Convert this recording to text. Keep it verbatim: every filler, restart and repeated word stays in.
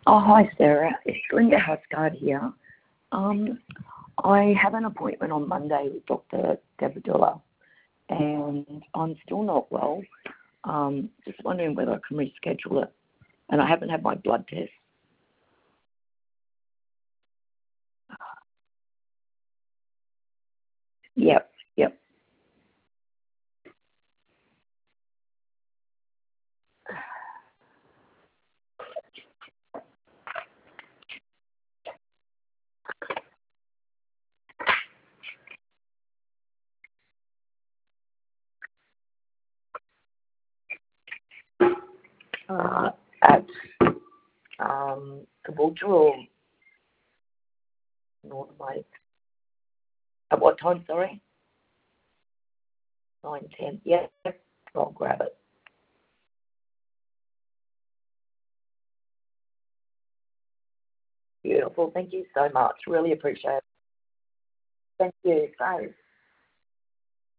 Oh, hi, Sarah. It's Linda Husgard here. Um, I have an appointment on Monday with Doctor Devadula, and I'm still not well. Um, just wondering whether I can reschedule it. And I haven't had my blood test. Yep, yep. Uh, at um, Caboolture or North Lake. At what time, sorry? nine ten. Yep, I'll grab it. Beautiful. Thank you so much. Really appreciate it. Thank you. Bye.